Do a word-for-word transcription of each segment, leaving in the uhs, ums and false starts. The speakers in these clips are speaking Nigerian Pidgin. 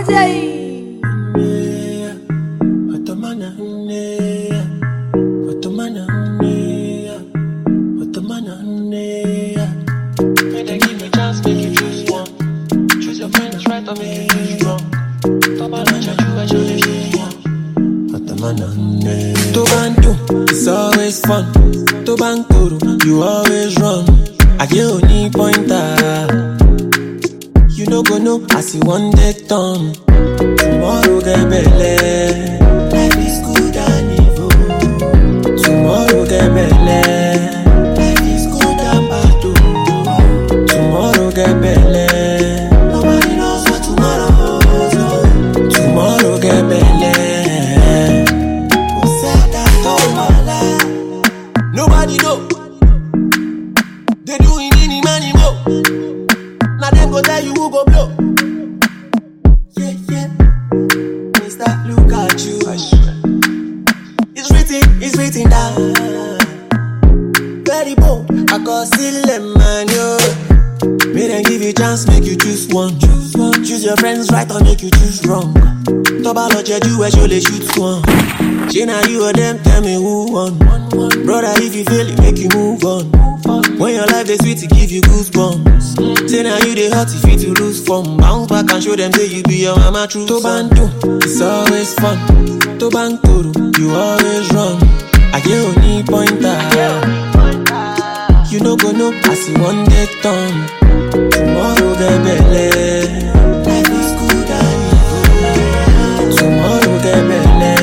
It's always fun. To bankuru, you always run. I get only pointer. You no go know as you one day turn. Tomorrow get belle. Life is good and evil. Tomorrow get belle. Life is good and bad too. Tomorrow get belle. Nobody knows what tomorrow holds. Tomorrow get belle. Nobody know. They doing any money more. Now them go tell you who go blow. Yeah, yeah. Mister, look at you. I swear. It's written, it's written down. Very bold. I got still man, yo. May them give you chance, make you choose one. Choose one. Choose your friends right or make you choose wrong. Toba lo jeju where you shoot one. She now you or them, tell me who won. Brother, if you feel it, make you move on. When your life is sweet, it give you goosebumps. Say now you they hot if you to lose form. Bounce back and show them say you be your mama true. To bantu, it's always fun. To bankuru, you always run. I get only pointer. You no go know as you one day turn. Tomorrow get belle. Life is good and evil. Tomorrow get belle.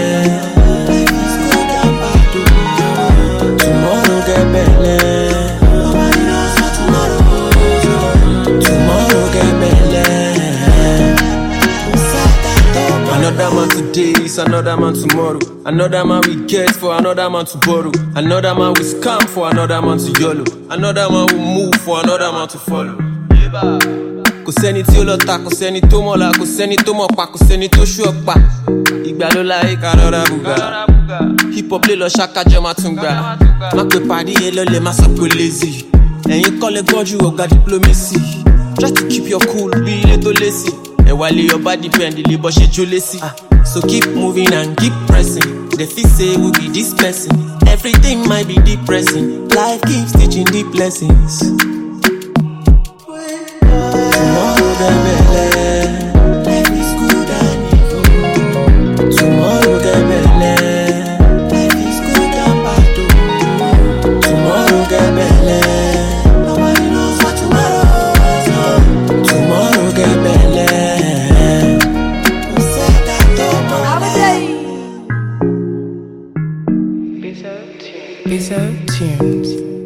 Another man today is another man tomorrow. Another man we get for another man to borrow. Another man we scam for another man to YOLO. Another man will move for another man to follow. Kò sẹ́ni tí ó lọ ta, kò sẹ́ni tó mọ̀la, kò sẹ́ni tó mọ̀ pa, kò sẹ́ni tó ṣú ọ̀pá. Ìgbà ló láyé ká rọra bùgà. Hip hop lè lọ ṣàkájọ́ máa tún gbà. Má pè pàdé yẹn lọ́lẹ̀ má sọ pé lazy. Ẹ̀yin kọ́ lẹ gbọ́njú ọ̀gá diplomacy. Try to keep your cool bí ilé tó lésì. And while your body depend, the labor schedule lazy. So keep moving and keep pressing. The feel say we be this person. Everything might be depressing. Life keeps teaching deep lessons. Tomorrow get belle. Life is good and evil. Tomorrow get belle. Life is good and bad too. Tomorrow get belle. Nobody knows what tomorrow holds. Tomorrow get belle. Bizzo Tunes.